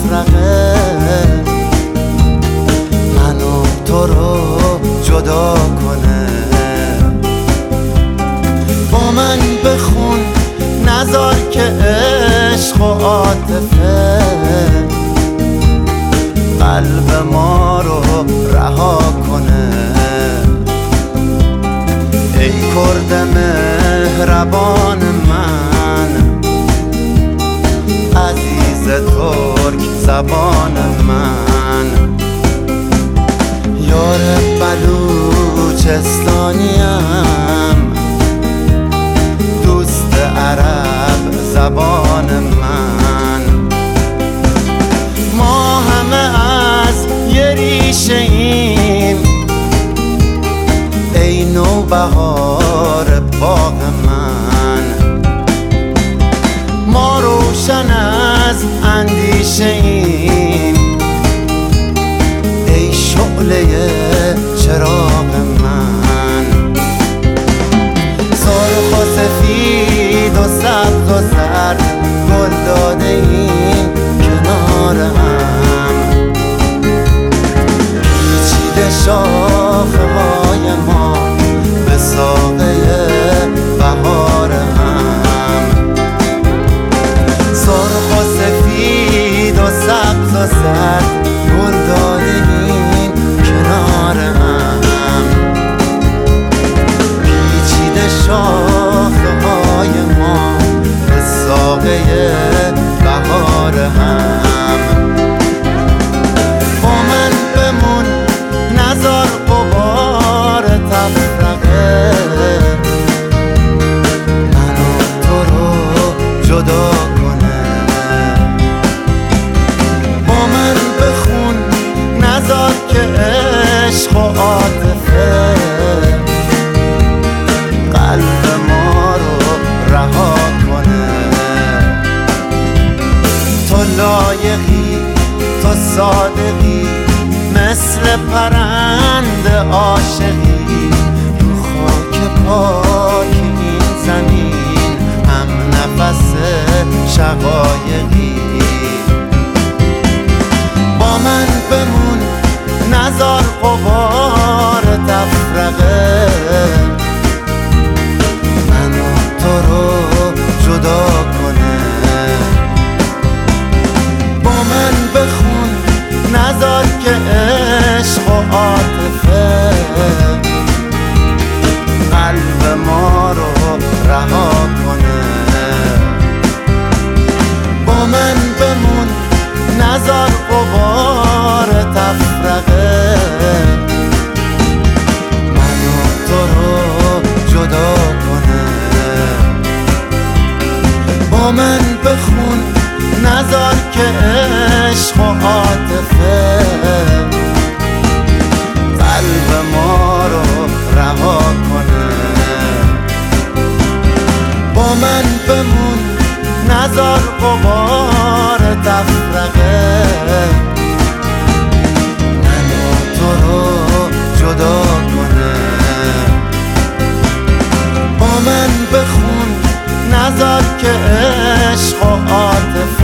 تفرقه منو تو رو جدا کنه. با من بخون نذار که عشق و عاطفه قلب ما رو رها کنه. ای کرد مهربان من، عزیز ترک زبان من، یار بلوچستانیم، دوست عرب زبان من. ما همه از یه ریشه ایم، ای نوبهار باغ من. ما روشن از اندیشه ایم، ای شعله چراغ من. سرخ و سفید و سبز و زرد گل داده ایم کنار هم، پیچیده شاخه های ما به ساقه بهار هم. سرخ و سفید و سبز و زرد گل داده ایم کنار هم، پیچیده شاخه های ما به ساقه بهار هم. با من بمون نذار غبار تفرقه منو تو رو جدا کنه. با من بخون نذار که عشق و عاطفه قلب ما رو رها کنه. تو لایقی، تو صادقی، مثل پرند عاشقی، رو خاک پاک این زمین هم نفس شقایقی. با من بمون نذار غبار تفرقه منو تو رو جدا کنه. با من بخون نذار که عشق و عاطفه قلب ما رو رها کنه. با من بمون نذار غبار تفرقه منو تو رو جدا کنه. با من بخون نذار که عشق و عاطفه قلب ما رو رها کنه. با من بمون نذار غبار تفرقه منو تو رو جدا کنه. با من بخون نذار که عشق و عاطفه